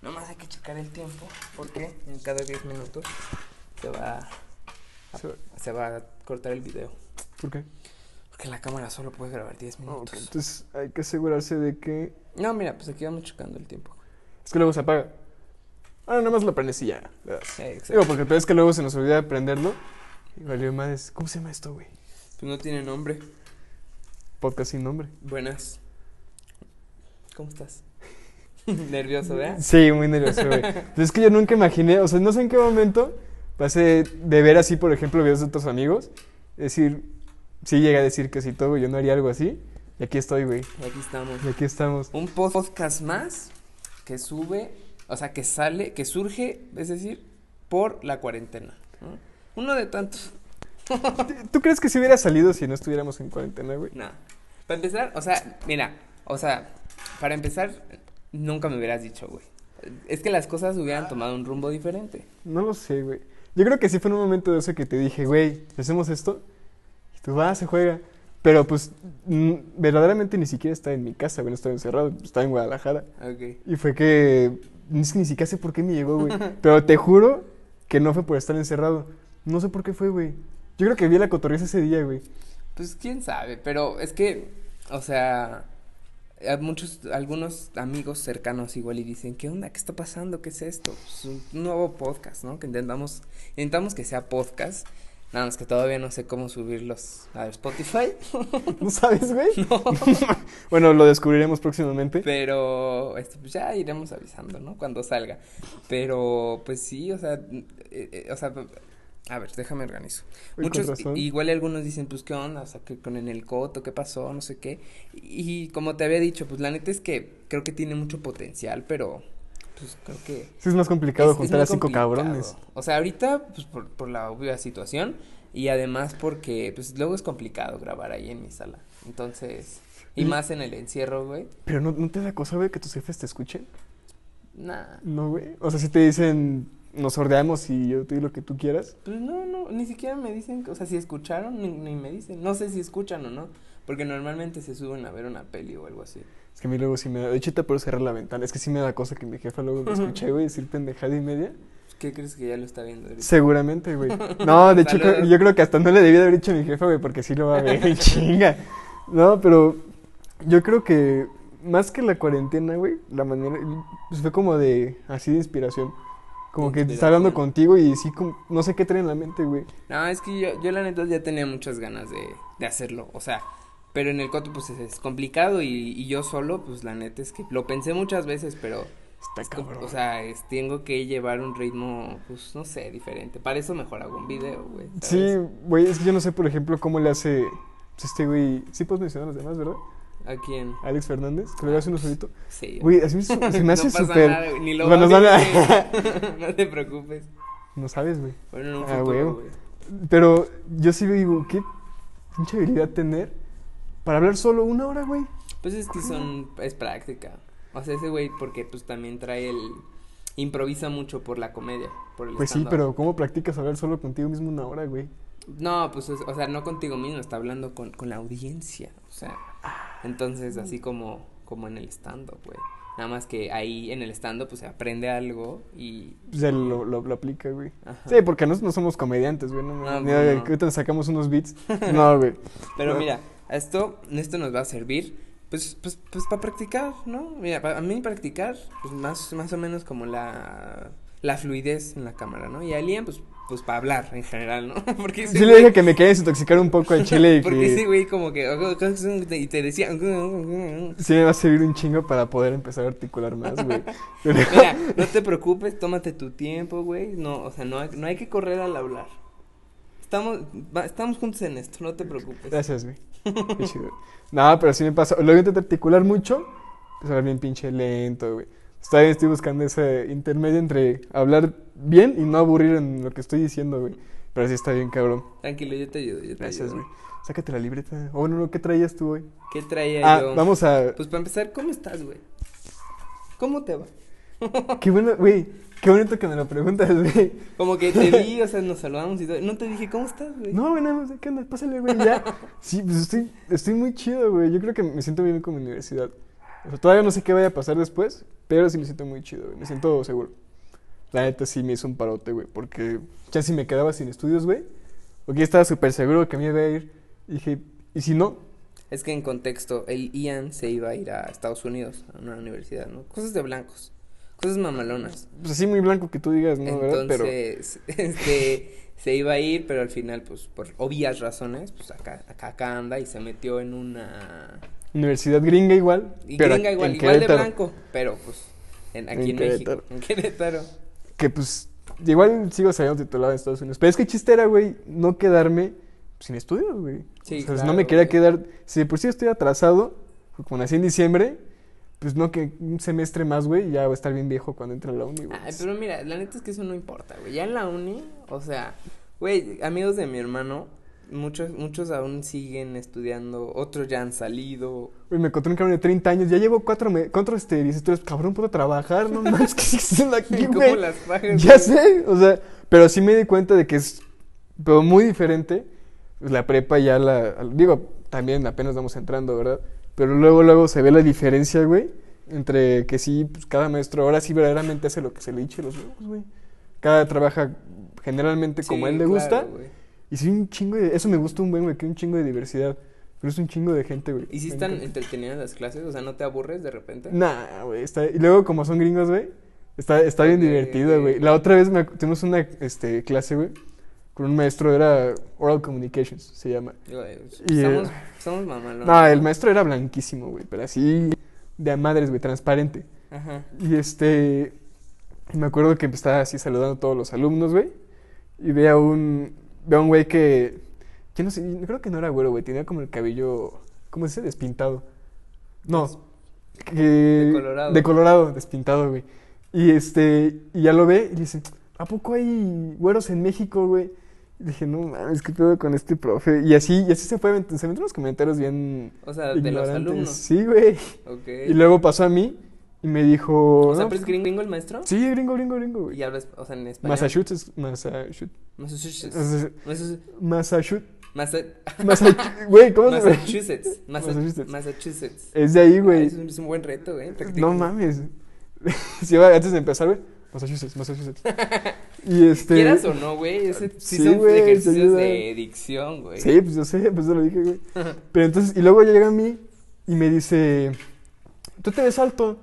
Nomás hay que checar el tiempo, porque en cada 10 minutos se va a cortar el video. ¿Por qué? Porque la cámara solo puede grabar 10 minutos. Okay, entonces hay que asegurarse de que... No, mira, pues aquí vamos checando el tiempo. Es que luego se apaga. Nada más lo prendes y ya. Exacto. Digo, porque es que luego se nos olvida prenderlo. Y valió más. ¿Cómo se llama esto, güey? Pues no tiene nombre. Podcast sin nombre. Buenas. ¿Cómo estás? Nervioso, ¿verdad? Sí, muy nervioso, güey. Entonces es que yo nunca imaginé, o sea, no sé en qué momento pasé de ver así, por ejemplo, videos de otros amigos. Decir, sí llegué a decir que si todo, yo no haría algo así. Y aquí estoy, güey. Y aquí estamos. Y aquí estamos. Un podcast más que sube, o sea, que sale, que surge, es decir, por la cuarentena, ¿no? Uno de tantos. ¿Tú crees que si hubiera salido si no estuviéramos en cuarentena, güey? No. Para empezar, o sea, mira, o sea, para empezar, nunca me hubieras dicho, güey. Es que las cosas hubieran tomado un rumbo diferente. No lo sé, güey. Yo creo que sí fue en un momento de eso que te dije, güey, ¿hacemos esto? Y tú vas, se juega. Pero pues, verdaderamente ni siquiera estaba en mi casa, güey, no estaba encerrado, estaba en Guadalajara. Ok. Y fue que, es que ni siquiera sé por qué me llegó, güey. Pero te juro que no fue por estar encerrado. No sé por qué fue, güey. Yo creo que vi la cotorriza ese día, güey. Pues quién sabe, pero es que, o sea, algunos amigos cercanos igual y dicen, ¿qué onda? ¿Qué está pasando? ¿Qué es esto? Pues un nuevo podcast, ¿no? Que intentamos que sea podcast, nada más que todavía no sé cómo subirlos a Spotify. ¿No sabes, güey? No. Bueno, lo descubriremos próximamente. Pero, pues ya iremos avisando, ¿no? Cuando salga. Pero, pues sí, o sea, a ver, déjame organizo. Uy, con razón. Igual algunos dicen, pues, ¿qué onda? O sea, que con el coto, ¿qué pasó? No sé qué. Y como te había dicho, pues, la neta es que creo que tiene mucho potencial, pero, pues, creo que... Sí, es más complicado juntar muy a 5 complicado. cabrones. O sea, ahorita, pues, por la obvia situación, y además porque, pues, luego es complicado grabar ahí en mi sala. Entonces, y más en el encierro, güey. Pero ¿no te da cosa, güey, que tus jefes te escuchen? Nah. No, güey. O sea, si te dicen, nos sordeamos y yo te digo lo que tú quieras. Pues no, ni siquiera me dicen, o sea, si escucharon, ni me dicen, no sé si escuchan o no, porque normalmente se suben a ver una peli o algo así. Es que a mí luego sí me da, de hecho te puedo cerrar la ventana, es que sí me da cosa que mi jefa luego me escuche, güey, decir pendejada y media. ¿Qué crees que ya lo está viendo ahorita? Seguramente, güey. No, de hecho yo creo que hasta no le debí de haber dicho a mi jefa, güey, porque sí lo va a ver en chinga. No, pero yo creo que más que la cuarentena, güey, la manera, pues fue como de, así de inspiración. Como que está hablando contigo y sí, como, no sé qué trae en la mente, güey. No, es que yo la neta ya tenía muchas ganas de hacerlo, o sea, pero en el coto pues es complicado y yo solo, pues la neta es que lo pensé muchas veces, pero... Está cabrón. O sea, tengo que llevar un ritmo, pues, no sé, diferente. Para eso mejor hago un video, güey. Sí, güey, es que yo no sé, por ejemplo, cómo le hace, pues este güey, sí puedes mencionar a los demás, ¿verdad? ¿A quién? Alex Fernández, que lo hace uno solito. Sí. Güey, así se me hace no pasa súper... nada, güey, ni lo Bueno, vas a no, ver, no te preocupes. no sabes, güey. Bueno, en un Ah, futuro, güey. güey. Pero yo sí digo, qué pinche habilidad tener para hablar solo 1 hora, güey. Pues es que es práctica. O sea, ese güey, porque pues también improvisa mucho por la comedia, por el Pues sí, stand-up. pero ¿cómo practicas hablar solo contigo mismo 1 hora, güey? No, pues, o sea, no contigo mismo, está hablando con la audiencia, o sea, entonces así como en el stand-up, güey. Nada más que ahí en el stand-up pues se aprende algo y... Pues él lo aplica, güey. Ajá. Sí, porque no somos comediantes, güey. No, No, mira, no. que ahorita nos sacamos unos beats. No, güey. Pero No. mira, esto nos va a servir, pues para practicar, ¿no? Mira, a mí practicar, pues más o menos como la fluidez en la cámara, ¿no? Y a Liam, pues para hablar en general, ¿no? Porque Sí le dije que me quería desintoxicar un poco al chile y porque que... ese güey como que... Y te decía... Sí me va a servir un chingo para poder empezar a articular más, güey. Pero... Mira, no te preocupes, tómate tu tiempo, güey. No, o sea, no hay que correr al hablar. Estamos juntos en esto, no te preocupes. Gracias, güey. Qué chido. No, pero sí me pasa. Luego intento articular mucho, pues hablar bien pinche lento, güey. Estoy buscando ese intermedio entre hablar bien y no aburrir en lo que estoy diciendo, güey. Pero sí está bien, cabrón. Tranquilo, yo te ayudo, Gracias, güey. Sácate la libreta. Oh, no, ¿qué traías tú, güey? ¿Qué traía yo? Vamos a... Pues para empezar, ¿cómo estás, güey? ¿Cómo te va? Qué bueno, güey. Qué bonito que me lo preguntas, güey. Como que te vi, o sea, nos saludamos y todo. No te dije, ¿cómo estás, güey? No, güey, nada más, ¿qué onda? Pásale, güey, ya. Sí, pues estoy muy chido, güey. Yo creo que me siento bien con mi universidad. O sea, todavía no sé qué vaya a pasar después, pero sí me siento muy chido, güey. Me siento seguro. La neta sí me hizo un parote, güey, porque ya si me quedaba sin estudios, güey, porque estaba súper seguro que me iba a ir. Y dije, ¿y si no? Es que en contexto, el Ian se iba a ir a Estados Unidos, a una universidad, ¿no? Cosas de blancos, cosas mamalonas. Pues así muy blanco que tú digas, ¿no? ¿Verdad? Pero Entonces, se iba a ir, pero al final, pues, por obvias razones, pues acá anda y se metió en una... universidad gringa igual, Y pero gringa igual, en igual de Querétaro. blanco, pero pues, aquí en Querétaro. México, en Querétaro. Que pues, igual sigo saliendo titulado en Estados Unidos. Pero es que el chiste era, güey, no quedarme sin estudios, güey. Sí, O sea, claro, no me quería güey. quedar, si de por sí estoy atrasado, como nací en diciembre, pues no que un semestre más, güey, ya voy a estar bien viejo cuando entre a la uni, güey. Ay, pero mira, la neta es que eso no importa, güey. Ya en la uni, o sea, güey, amigos de mi hermano, muchos aún siguen estudiando, otros ya han salido. Güey, me encontré un cabrón de 30 años, ya llevo cuatro licenciaturas, cabrón, puedo trabajar, no mames, ¿qué existen aquí, ¿Cómo güey? las pagas, Ya güey? sé, o sea, pero sí me di cuenta de que es, pero muy diferente, pues, la prepa ya digo, también apenas vamos entrando, ¿verdad? Pero luego se ve la diferencia, güey, entre que sí, pues cada maestro ahora sí verdaderamente hace lo que se le eche los huevos, güey. Cada trabaja generalmente como a él le claro, gusta, güey. y sí un chingo eso me gusta un buen, güey, que hay un chingo de diversidad, pero es un chingo de gente, güey. ¿Y si Me están encanta. entretenidas las clases? O sea, ¿no te aburres de repente? Nah, güey, y luego como son gringos, güey, está bien Ok, divertido, ok. güey. La otra vez tuvimos una clase, güey, con un maestro, era Oral Communications, se llama. Güey, Y, somos mamalones. no, el maestro era blanquísimo, güey, pero así de a madres, güey, transparente. Ajá. Y me acuerdo que estaba así saludando a todos los alumnos, güey, y ve a un güey que, yo no sé, creo que no era güero, güey, tenía como el cabello, ¿cómo se dice? Despintado. No, de Colorado, despintado, güey. Y ya lo ve y dice, ¿a poco hay güeros en México, güey? Y dije, no mames, ¿qué pedo con este profe? Y así se fue, se metió unos comentarios bien O sea, de los ignorantes. alumnos. Sí, güey. Ok. Y luego pasó a mí y me dijo, O sea, no, ¿pero es gringo el maestro? sí, gringo, güey. Y hablas, o sea, en español. Massachusetts. Massachusetts. Güey, ¿cómo se llama? Massachusetts. Massachusetts. Massachusetts. Es de ahí, Ah, güey. es un buen reto, güey. No mames. Sí, antes de empezar, güey. Massachusetts. Y Quieras o no, güey, ese sí, Sí, son güey, te ejercicios ayuda. de dicción, güey. Sí, pues yo sé, pues yo lo dije, güey. Pero entonces, y luego llega a mí y me dice, ¿tú te ves alto?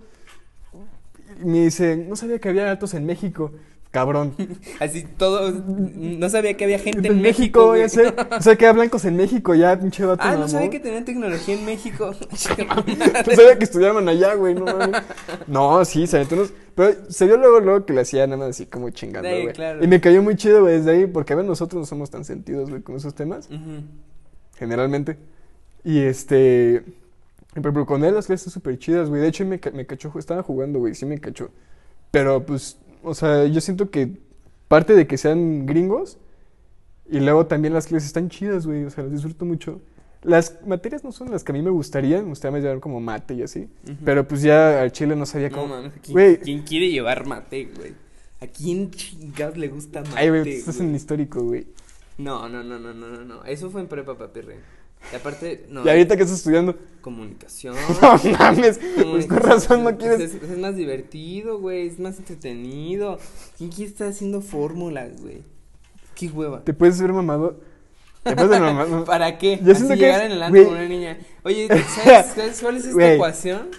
Y me dice, no sabía que había altos en México. Cabrón. Así todo, no sabía que había gente en México, México, güey. ya sé. O sea, que había blancos en México, ya, pinche vato. Ah, no mamón. sabía que tenían tecnología en México. No sabía que estudiaban allá, güey, no mames. No, sí, se aventó unos... Pero se vio luego que le hacía nada más así como chingando, Sí, güey. claro. Y me cayó muy chido, güey, desde ahí, porque a ver, nosotros no somos tan sentidos, güey, con esos temas, Ujú. generalmente. Y pero con él las clases súper chidas, güey. De hecho, me cachó, estaba jugando, güey, sí me cachó. Pero, pues, o sea, yo siento que parte de que sean gringos y luego también las clases están chidas, güey, o sea, las disfruto mucho. Las materias no son las que a mí me gustaría más llevar como mate y así, Ujú. pero pues ya al chile no sabía No cómo. mames, Güey. ¿quién quiere llevar mate, güey? ¿A quién chingados le gusta mate, Ay, güey, tú estás güey? en histórico, güey. No. Eso fue en prepa, papi rey. Y aparte, no. Y ahorita que estás estudiando, Comunicación. no mames, pues con razón no Pues quieres. es más divertido, güey. Es más entretenido. ¿Quién quiere estar haciendo fórmulas, güey? Qué hueva. Te puedes ver mamado. Te puedes ver mamado. ¿Para qué? Yo Así siento que llegar es- en el antro güey. con una niña. Oye, ¿sabes cuál es esta Güey. ecuación?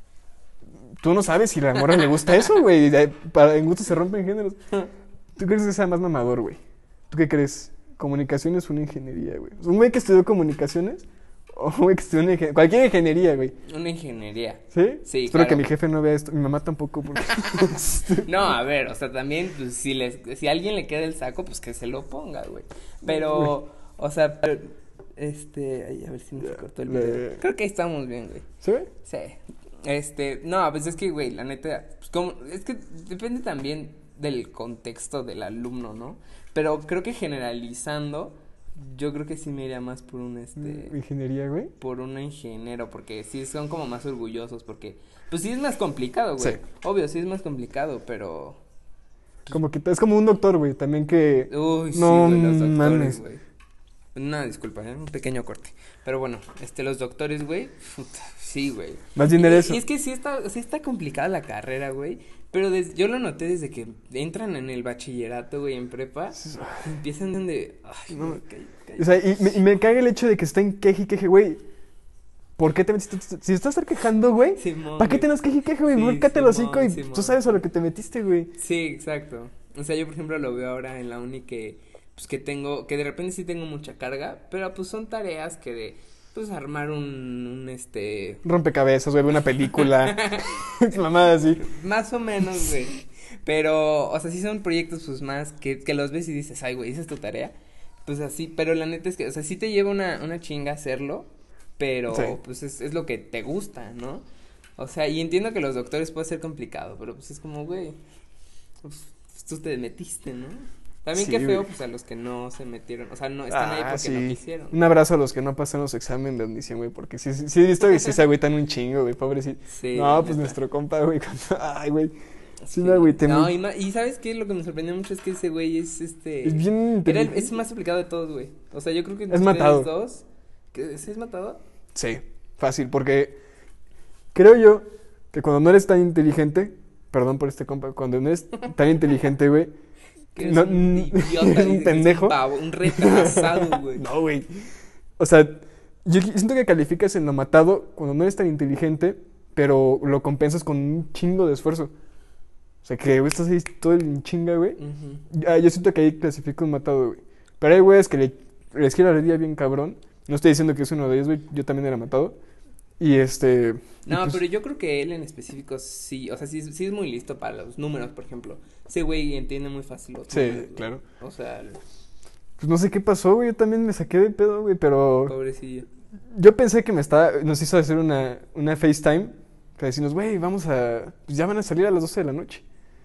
Tú no sabes si a la morra le gusta eso, güey. En gusto se rompen géneros. ¿Tú crees que sea más mamador, güey? ¿Tú qué crees? Comunicación es una ingeniería, güey. Un güey que estudió comunicaciones o un güey que estudió cualquier ingeniería, güey. Una ingeniería. ¿Sí? Sí, Espero claro. que mi jefe no vea esto. Mi mamá tampoco, porque... No, a ver, o sea, también, pues, si a alguien le queda el saco, pues que se lo ponga, güey. Pero, o sea, ay, a ver si no se cortó el video. Creo que ahí estamos bien, güey. ¿Sí, güey? Sí. No, pues es que, güey, la neta, pues es que depende también del contexto del alumno, ¿no? Pero creo que generalizando, yo creo que sí me iría más por Ingeniería, güey. por un ingeniero, porque sí son como más orgullosos, porque, pues sí es más complicado, güey. Sí. Obvio, sí es más complicado, pero... Como que es como un doctor, güey. También que... Uy, sí, No güey, los doctores, mames. güey. Una disculpa, un pequeño corte. Pero bueno, los doctores, güey, sí, güey. Más bien de eso. Y es que sí está complicada la carrera, güey. Pero yo lo noté desde que entran en el bachillerato, güey, en prepa. Empiezan de... Ay, no, güey, o sea, y me caga el hecho de que estén queje, güey. ¿Por qué te metiste? Si estás quejando, güey, ¿para qué te nos queje, güey? Sí, búscate el hocico y tú sabes a lo que te metiste, güey. Sí, exacto. O sea, yo, por ejemplo, lo veo ahora en la uni que de repente sí tengo mucha carga, pero pues son tareas que pues armar un rompecabezas, güey, una película, mamada así. Más o menos, güey. Pero, o sea, sí son proyectos pues más que los ves y dices, ay, güey, ¿esa es tu tarea? Pues así, pero la neta es que, o sea, sí te lleva una chinga hacerlo, pero sí, pues es lo que te gusta, ¿no? O sea, y entiendo que los doctores puede ser complicado, pero pues es como, güey, pues tú te metiste, ¿no? También sí, qué feo, pues, a los que no se metieron, o sea, no están ahí porque no quisieron. Un abrazo a los que no pasan los exámenes de admisión, güey, porque sí he visto que sí se agüitan un chingo, güey, pobrecito. Sí, no, pues nuestro compa, güey, ay, güey, sí me agüité. No, y ¿sabes qué? Lo que me sorprendió mucho es que ese güey es bien es más aplicado de todos, güey. O sea, yo creo que es matado. Dos, ¿sí es matado? Sí, fácil, porque creo yo que cuando no eres tan inteligente, perdón por este compa, cuando no eres tan inteligente, güey, no, un idiota, un pendejo. Un retrasado, güey. No, güey. O sea, yo siento que calificas en lo matado cuando no eres tan inteligente, pero lo compensas con un chingo de esfuerzo. O sea, que estás ahí todo el chinga, güey. Yo siento que ahí clasifico un matado, güey. Pero hay güeyes que les quiero la día bien cabrón. No estoy diciendo que es uno de ellos, güey. Yo también era matado. Y No, pues, pero yo creo que él en específico sí, o sea, sí es muy listo para los números, por ejemplo. Ese güey entiende muy fácil los números. Sí, claro. O sea... Pues no sé qué pasó, güey, yo también me saqué de pedo, güey, pero... Pobrecillo. Yo pensé que nos hizo hacer una FaceTime, para decirnos, güey, vamos a... Pues ya van a salir a las 12 de la noche.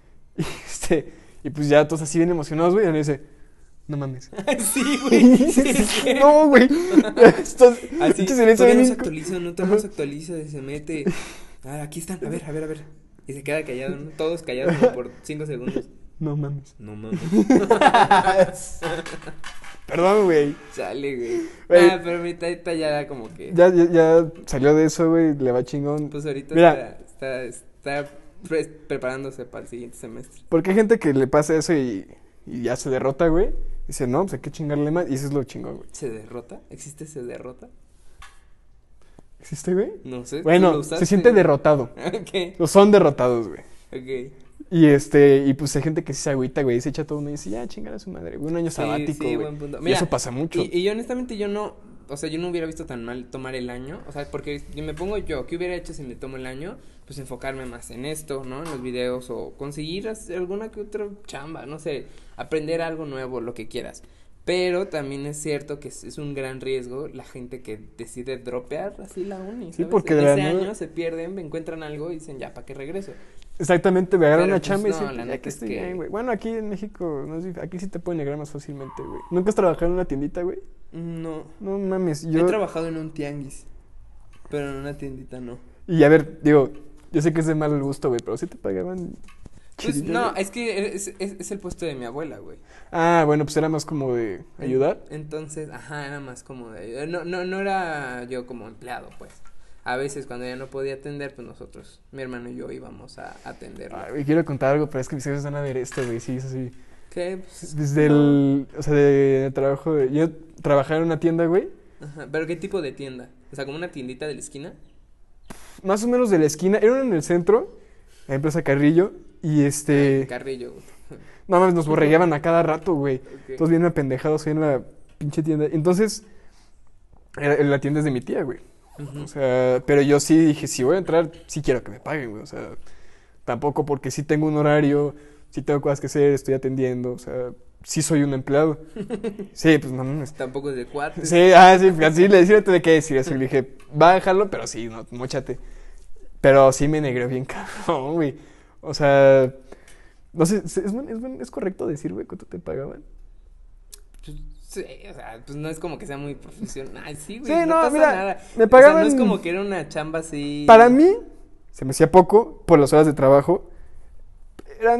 Y pues ya todos así bien emocionados, güey, y me dice... No mames. Sí, güey. Sí, no, güey. Así, todavía no se actualiza, se mete. Aquí están, a ver. Y se queda callado, ¿no? Todos callados como por 5 segundos. No mames. Perdón, güey. Sale, güey. Pero ahorita ya como que... Ya salió de eso, güey, le va chingón. Pues ahorita está preparándose para el siguiente semestre. Porque hay gente que le pasa eso y ya se derrota, güey. Dice, no, pues hay que chingarle más. Y eso es lo chingón, güey. ¿Se derrota? ¿Existe se derrota? ¿Existe, güey? No sé. Bueno, se siente derrotado. Ok. O son derrotados, güey. Ok. Y pues hay gente que sí se agüita, güey. Se echa todo uno y dice, ya, chingar a su madre, güey. Un año sabático, güey. Buen punto. Mira, y eso pasa mucho. Y yo honestamente yo no hubiera visto tan mal tomar el año. O sea, porque yo me pongo ¿qué hubiera hecho si me tomo el año? Pues enfocarme más en esto, ¿no? En los videos o conseguir hacer alguna que otra chamba, no sé, aprender algo nuevo, lo que quieras. Pero también es cierto que es un gran riesgo la gente que decide dropear así la uni, ¿sabes? Sí, porque en ese año se pierden, encuentran algo y dicen, ya, ¿para qué regreso? Exactamente, me agarran una pues chamba y no, dicen, la ya que estoy es que... bien, güey. Bueno, aquí en México, aquí sí te pueden negar más fácilmente, güey. ¿Nunca has trabajado en una tiendita, güey? No. No mames, He trabajado en un tianguis, pero en una tiendita no. Y a ver, digo, yo sé que es de mal gusto, güey, pero sí te pagaban... Pues no, güey. Es que es el puesto de mi abuela, güey. Ah, bueno, pues era más como de ayudar. Entonces, era más como de ayudar. No era yo como empleado, pues. A veces cuando ella no podía atender, pues nosotros, mi hermano y yo íbamos a atenderlo. Ay, güey, quiero contar algo, pero es que mis hijos van a ver esto, güey, sí, es así. ¿Qué? Pues, desde o sea, de trabajo, yo trabajaba en una tienda, güey. Ajá, ¿pero qué tipo de tienda? O sea, ¿como una tiendita de la esquina? Más o menos de la esquina, era una en el centro, la empresa Carrillo, y Carrillo, güey. No mames, nos borregueaban a cada rato, güey. Okay. Todos bien apendejados ahí en la pinche tienda. Entonces, la tienda es de mi tía, güey. O sea, pero yo sí dije, si voy a entrar, sí quiero que me paguen, güey. O sea, tampoco porque sí tengo un horario, sí tengo cosas que hacer, estoy atendiendo, o sea, sí soy un empleado. Sí, pues no mames. Tampoco es de cuates. Sí, sí, así le decía, de qué decir eso. Y le dije, va a dejarlo, pero sí, no, móchate. Pero sí me negré bien cabrón, güey. O sea, no sé, ¿es correcto decir, güey, cuánto te pagaban? Pues, sí, o sea, pues no es como que sea muy profesional. Ay, sí, güey, sí, no pasa mira, nada. Me pagaban... O sea, no es como que era una chamba así... Para mí, se me hacía poco por las horas de trabajo.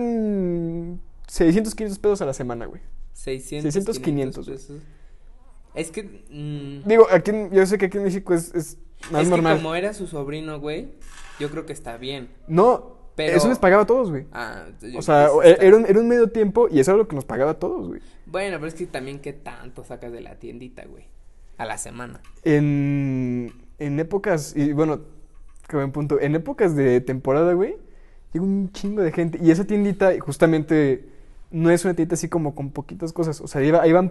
Eran 600, 500 pesos a la semana, güey. 600, 500 güey. Es que... Digo, yo sé que aquí en México es más es normal. que como era su sobrino, güey, yo creo que está bien. No, Pero... eso les pagaba a todos, güey. Ah, yo O creo sea, que sí está... era un medio tiempo y eso era lo que nos pagaba a todos, güey. Bueno, pero es que también qué tanto sacas de la tiendita, güey. A la semana. En épocas, y bueno, qué buen punto. En épocas de temporada, güey, llega un chingo de gente. Y esa tiendita, justamente, no es una tiendita así como con poquitas cosas. O sea, ahí van,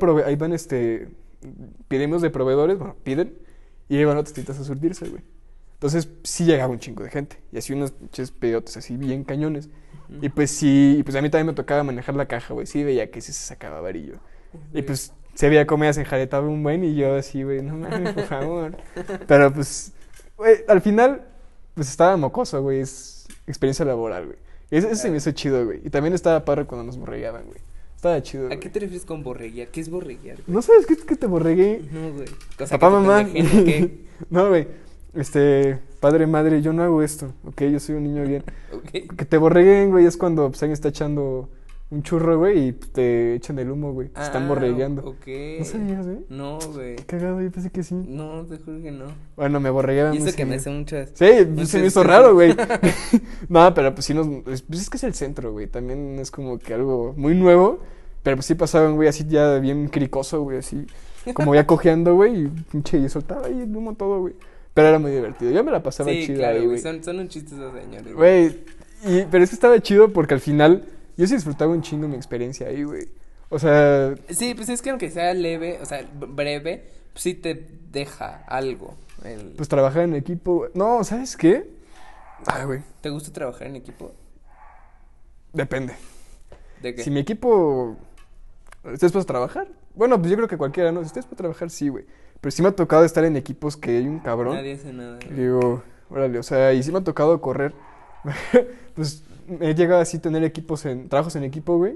pidimos de proveedores, bueno, piden, y ahí van otras tiendas a surtirse, güey. Entonces, sí llegaba un chingo de gente. Y así unos pinches pedotes así bien cañones. Y pues sí, y pues a mí también me tocaba manejar la caja, güey. Sí veía que sí se sacaba varillo. Y pues se veía cómo ella se enjaretaba un buen y yo así, güey, no mames, por favor. Pero pues, güey, al final, pues estaba mocoso, güey. Es experiencia laboral, güey. Eso se me hizo chido, güey. Y también estaba padre cuando nos borregueaban, güey. Estaba chido, ¿A güey. qué te refieres con borreguear? ¿Qué es borreguear, güey? ¿No sabes qué es que te borregué? No, güey. O sea, Papá, que te mamá. pendejen, ¿o qué? No, güey. Padre, madre, yo no hago esto, ¿ok? Yo soy un niño bien. Okay. Que te borreguen, güey, es cuando pues, alguien está echando un churro, güey, y te echan el humo, güey. Se están borregueando. Ok. ¿No sabías, güey? No, güey. Qué cagado, yo pensé que sí. No, te juro que no. Bueno, me borregueaban Y eso muy que me seguido. hace muchas... Sí, se me hizo raro, güey. No, pero pues sí pues es que es el centro, güey. También es como que algo muy nuevo. Pero pues sí pasaban, güey, así ya bien cricoso, güey, así. Como ya cojeando, güey, y pinche, y soltaba ahí el humo todo, güey. Pero era muy divertido. Yo me la pasaba Sí, chida claro, ahí, güey. güey. Son un chiste esos señores, Güey, pero es que estaba chido porque al final yo sí disfrutaba un chingo mi experiencia ahí, güey. O sea, Sí, pues es que aunque sea leve, o sea, breve, pues sí te deja algo. pues trabajar en equipo. No, ¿sabes qué? Ay, güey, ¿Te gusta trabajar en equipo? depende. ¿De qué? Si mi equipo... ¿Estás para trabajar? Bueno, pues yo creo que cualquiera, ¿no? Si estás para trabajar, sí, güey. Pero sí me ha tocado estar en equipos que hay un cabrón. Nadie hace nada. Y digo, órale, o sea, y sí me ha tocado correr. Pues he llegado así a tener trabajos en equipo, güey.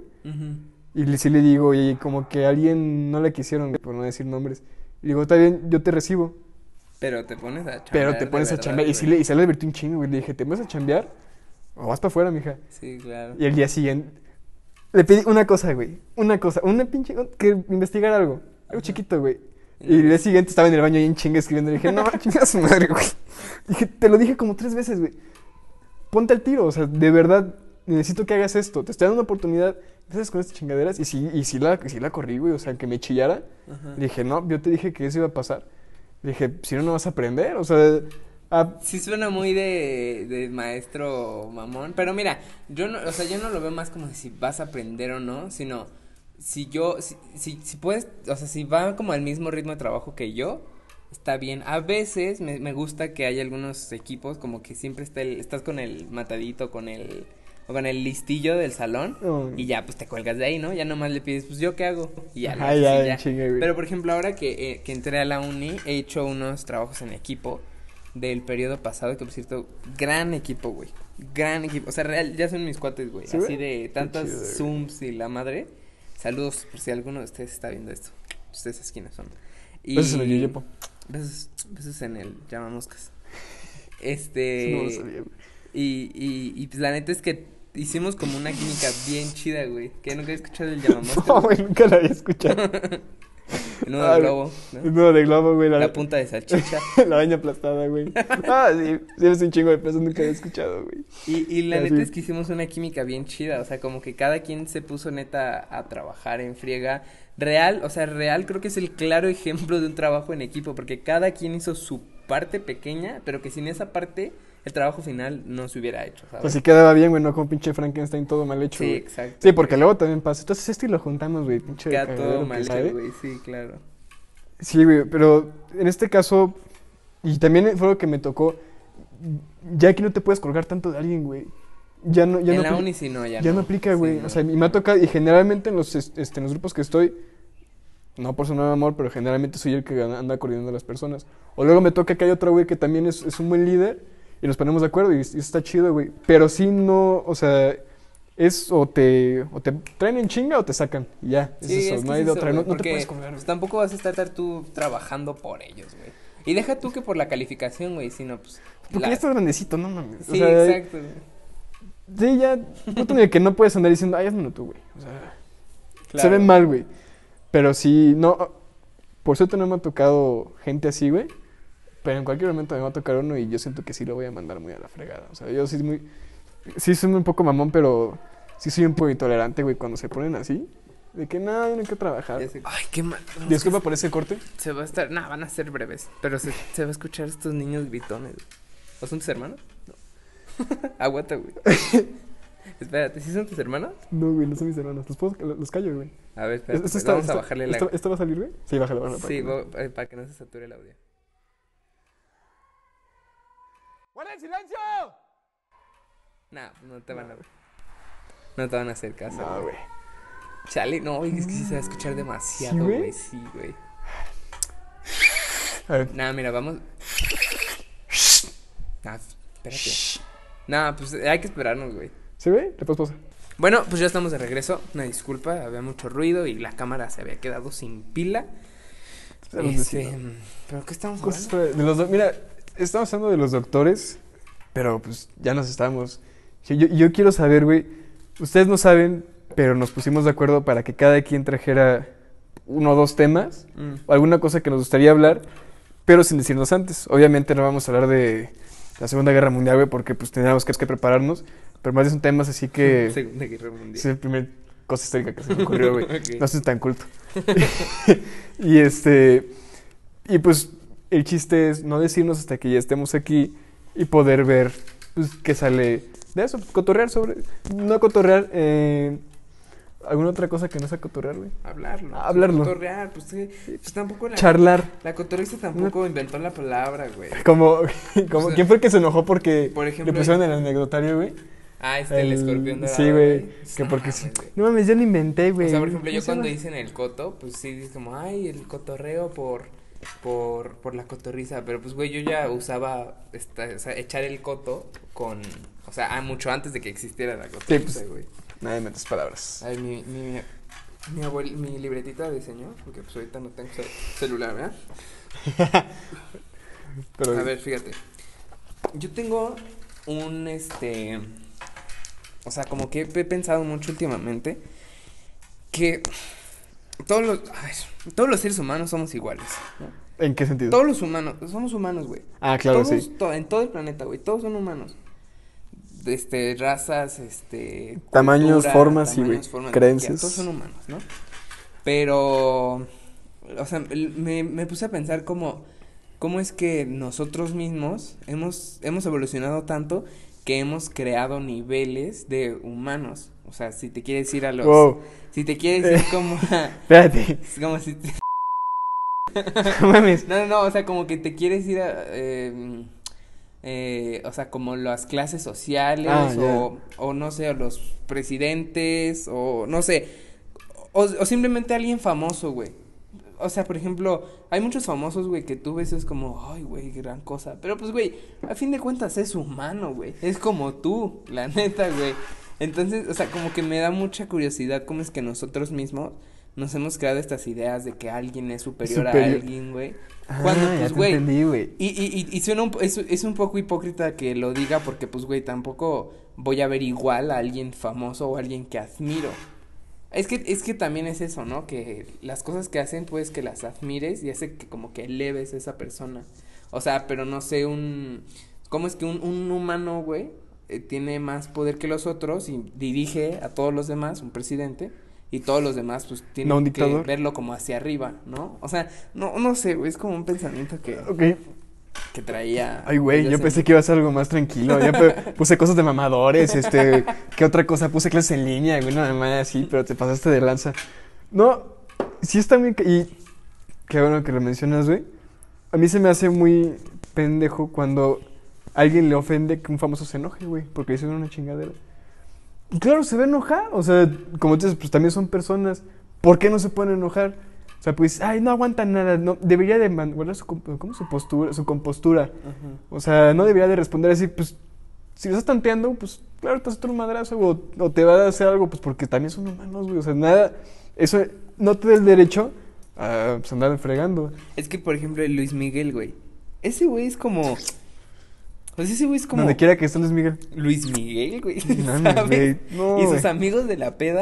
Y sí le digo, y como que a alguien no le quisieron, por no decir nombres. Y digo, está bien, yo te recibo. Pero te pones a chambear. Pero te pones de a verdad, chambear. Y se le advirtió un chingo, güey. Le dije, ¿te vas a chambear? O vas para afuera, mija. Sí, claro. Y el día siguiente, le pedí una cosa, güey. Una pinche, que investigar algo. Algo chiquito, güey. Y el día siguiente estaba en el baño ahí en chinga escribiendo. Le dije, no, chinga su madre, güey. Dije, te lo dije como 3 veces, güey. Ponte al tiro, o sea, de verdad, necesito que hagas esto. Te estoy dando una oportunidad. Empiezas con estas chingaderas. Y sí la corrí, güey. O sea, que me chillara. Ajá. Le dije, no, yo te dije que eso iba a pasar. Le dije, si no, no vas a aprender. O sea, Sí suena muy de maestro mamón, pero mira, yo no, o sea, yo no lo veo más como si vas a aprender o no, sino si puedes, o sea, si va como al mismo ritmo de trabajo que yo, está bien. A veces me gusta que hay algunos equipos como que siempre estás con el matadito, o con el listillo del salón y ya pues te cuelgas de ahí, ¿no? Ya nomás le pides, pues yo qué hago y ya. Ajá, ya. Chingue, güey. Pero por ejemplo, ahora que entré a la uni, he hecho unos trabajos en equipo del periodo pasado, que por cierto, gran equipo, güey. Gran equipo. O sea, real, ya son mis cuates, güey. ¿Sí, así güey? de tantas Qué chido, güey. Zooms y la madre. Saludos por si alguno de ustedes está viendo esto. Ustedes saben quiénes son. Y Besos en el Yuyepo. besos en el llamamoscas. Eso no lo sabía, güey. Y pues la neta es que hicimos como una química bien chida, güey. Que nunca he escuchado el llamamoscas. No, güey, nunca la había escuchado. El nudo de globo, ¿no? El nudo de globo, güey. La punta de salchicha. La baña aplastada, güey. Sí, eres un chingo de peso, nunca había escuchado, güey. Y la Así. neta es que hicimos una química bien chida, o sea, como que cada quien se puso neta a trabajar en friega. Real, o sea, real creo que es el claro ejemplo de un trabajo en equipo, porque cada quien hizo su parte pequeña, pero que sin esa parte el trabajo final no se hubiera hecho, ¿sabes? Pues sí quedaba bien, güey, no como pinche Frankenstein todo mal hecho, Sí, güey. exacto. Sí, porque luego también pasa. Entonces esto y lo juntamos, güey, pinche Queda cagadero todo que mal, sabe. güey, sí, claro. Sí, güey, pero en este caso, y también fue lo que me tocó, ya que no te puedes colgar tanto de alguien, güey. Ya no, En la uni sí, no, ya no no. aplica, Sí, güey. no. O sea, y me ha tocado, y generalmente en los grupos que estoy, no por sonar amor, pero generalmente soy el que anda coordinando a las personas. O luego me toca que hay otro güey que también es un buen líder, y nos ponemos de acuerdo, y eso está chido, güey. Pero sí no, o sea, es o te traen en chinga o te sacan, y ya. Sí, es eso, es que no es hay de eso, otra, güey, no te porque, puedes colgar, pues, güey. tampoco vas a estar tú trabajando por ellos, güey. Y deja tú que por la calificación, güey, sino pues... Porque ya estás grandecito, no mames. Sí, o sea, exacto, güey. Sí, ya, punto en el que no puedes andar diciendo, ay, hazmelo tú, güey. O sea, Claro. se ve mal, güey. Pero sí, no, Por suerte no me ha tocado gente así, güey. Pero en cualquier momento me va a tocar uno y yo siento que sí lo voy a mandar muy a la fregada. O sea, yo sí soy un poco mamón, pero sí soy un poco intolerante, güey, cuando se ponen así. De que no, no hay que trabajar. Ay, qué mal. Disculpa por ese corte. Se va a estar... No, van a ser breves. Pero se va a escuchar estos niños gritones. ¿O son tus hermanos? No. Aguanta, güey. Espérate, ¿sí son tus hermanos? No, güey, no son mis hermanos. Los callo, güey. A ver, espérate. Vamos a bajarle la... ¿Esto va a salir, güey? Sí, bájale. Sí, para que no se sature el audio. ¡Guarda silencio! No te van a ver. No te van a hacer caso. No, güey. Chale, no, es que sí se va a escuchar demasiado, güey. Sí, güey. A ver. Nah, mira, vamos. Espérate. Nah, pues hay que esperarnos, güey. ¿Sí, güey? Le pausa. Bueno, pues ya estamos de regreso. Una disculpa, había mucho ruido y la cámara se había quedado sin pila. ¿Pero qué estamos hablando? Mira, estamos hablando de los doctores, pero pues ya nos estamos... Yo quiero saber, güey, ustedes no saben, pero nos pusimos de acuerdo para que cada quien trajera 1 o 2 temas, o alguna cosa que nos gustaría hablar, pero sin decirnos antes. Obviamente no vamos a hablar de la Segunda Guerra Mundial, güey, porque pues teníamos que prepararnos, pero más de son temas así que... Segunda Guerra Mundial. Es la primera cosa histórica que se me ocurrió, güey. Okay. No soy tan culto. Y pues el chiste es no decirnos hasta que ya estemos aquí y poder ver pues qué sale de eso, cotorrear sobre... No cotorrear, alguna otra cosa que no sea cotorrear, güey. Hablarlo. Cotorrear, pues tampoco charlar. La cotorrista tampoco inventó la palabra, güey. Como o sea, ¿quién fue el que se enojó porque por ejemplo, le pusieron el anecdotario, güey? El escorpión dorado. Sí, güey. Que porque sí. No mames, yo lo inventé, güey. O sea, por ejemplo, yo cuando dicen el coto, pues sí, dices como, ay, el cotorreo por la cotorriza, pero pues, güey, yo ya usaba, o sea, echar el coto con, o sea, mucho antes de que existiera la cotorriza, güey. Nadie metes palabras. A ver, mi libretita de diseño, porque pues ahorita no tengo celular, ¿verdad? Pero, a ver, fíjate. Yo tengo o sea, como que he pensado mucho últimamente que todos los seres humanos somos iguales, ¿no? ¿En qué sentido? Todos los humanos, somos humanos, güey. Ah, claro, todos, sí. En todo el planeta, güey, todos son humanos. Razas, tamaños, cultura, formas, creencias. Todos son humanos, ¿no? Pero, o sea, me puse a pensar cómo es que nosotros mismos hemos evolucionado tanto que hemos creado niveles de humanos. O sea, si te quieres ir a los... Wow. Si te quieres ir como... Espérate. Como si... No mames. No, o sea, como que te quieres ir a... o sea, como las clases sociales o no sé, o los presidentes o no sé, o simplemente alguien famoso, güey. O sea, por ejemplo, hay muchos famosos, güey, que tú ves es como, ay, güey, gran cosa. Pero pues, güey, a fin de cuentas es humano, güey. Es como tú, la neta, güey. Entonces, o sea, como que me da mucha curiosidad cómo es que nosotros mismos nos hemos creado estas ideas de que alguien es superior. A alguien, güey. Cuando, pues, güey. Y suena es un poco hipócrita que lo diga porque, pues, güey, tampoco voy a ver igual a alguien famoso o a alguien que admiro. Es que también es eso, ¿no? Que las cosas que hacen, pues, que las admires y hace que como que eleves a esa persona. O sea, pero no sé, ¿cómo es que un humano, güey, tiene más poder que los otros y dirige a todos los demás, un presidente, y todos los demás, pues, tienen que verlo como hacia arriba, ¿no? O sea, no sé, güey, es como un pensamiento que traía... Ay, güey, yo pensé que iba a ser algo más tranquilo. Ya puse cosas de mamadores, ¿qué otra cosa? Puse clases en línea, güey, una mamada así, pero te pasaste de lanza. No, sí está muy... Y qué bueno que lo mencionas, güey. A mí se me hace muy pendejo cuando alguien le ofende que un famoso se enoje, güey, porque dice una chingadera. Y claro, se va a enojar, o sea, como dices, pues también son personas. ¿Por qué no se pueden enojar? O sea, pues, ay, no aguantan nada, no, debería de guardar su compostura. Uh-huh. O sea, no debería de responder así, pues, si lo estás tanteando, pues, claro, te vas a hacer un madrazo, o te va a hacer algo, pues, porque también son humanos, güey, o sea, nada, eso no te da el derecho a, pues, andar fregando. Es que, por ejemplo, Luis Miguel, güey, ese güey es como... Pues ese güey es como... Donde quiera que esté Luis Miguel. Luis Miguel, güey, ¿Sabes? No, y sus amigos de la peda...